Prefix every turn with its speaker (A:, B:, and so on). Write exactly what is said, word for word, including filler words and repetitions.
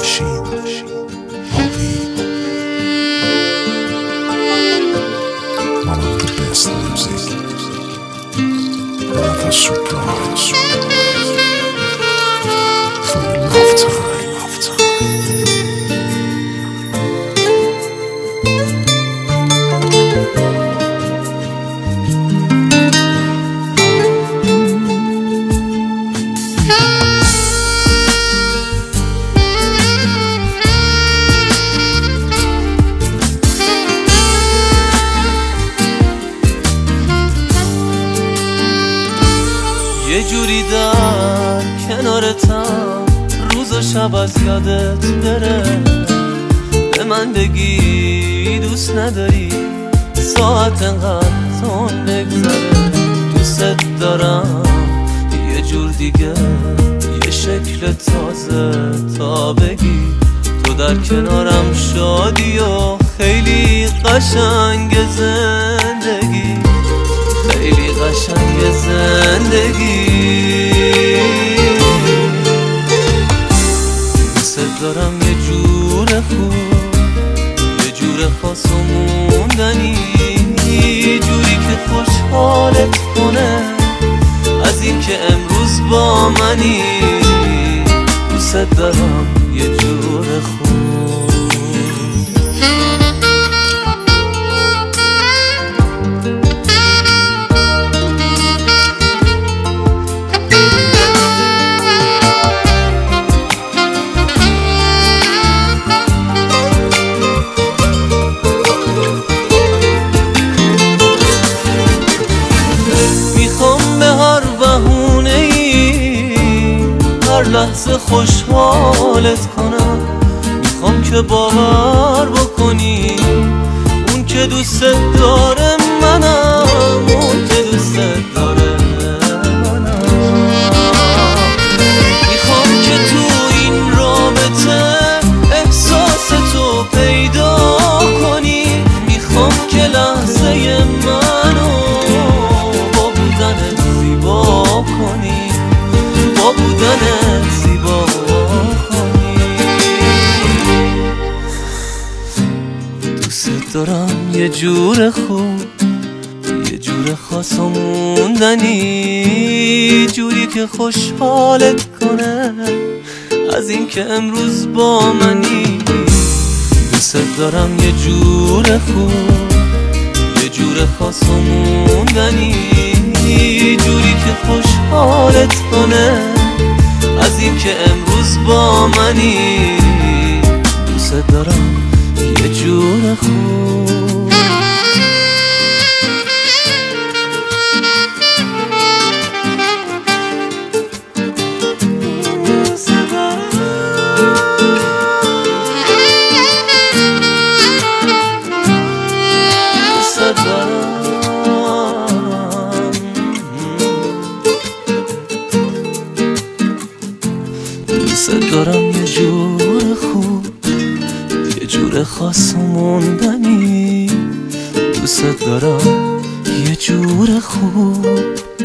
A: ماشین هابی One of the best music Another surprise For your lifetime, lifetime.
B: یه جوری در کنارتم روز و شب از یادت بره، به من بگی دوست نداری ساعت انقدر تون بگذره. دوست دارم یه جور دیگه، یه شکل تازه تا بگی تو در کنارم شادی و خیلی قشنگ زندگی، خیلی قشنگ زندگی. دوست دارم یه جور خوب، یه جور خاص و موندنی، جوری که خوشحالت کنه از این که امروز با منی. دوست دارم یه جور خوب. هر لحظه خوشحالت کنم، میخوام که باور بکنی اون که دوست داره منم، اون که دوست داره منم. میخوام که تو این رابطه احساس تو پیدا کنی، میخوام که لحظه منو با بودنت زیبا کنی، با بودنت زیبا کنی. دوست دارم یه جور خوب، یه جور خاص و موندنی، جوری که خوشحالت کنه از این که امروز با منی. دوست دارم یه جور خوب، یه جور خاص و موندنی، جوری که خوشحالت کنه از این که امروز با منی. دوست دارم یه جور خوب. دوست دارم یه جور خوب، یه جور خاص و موندنی، دوست دارم یه جور خوب.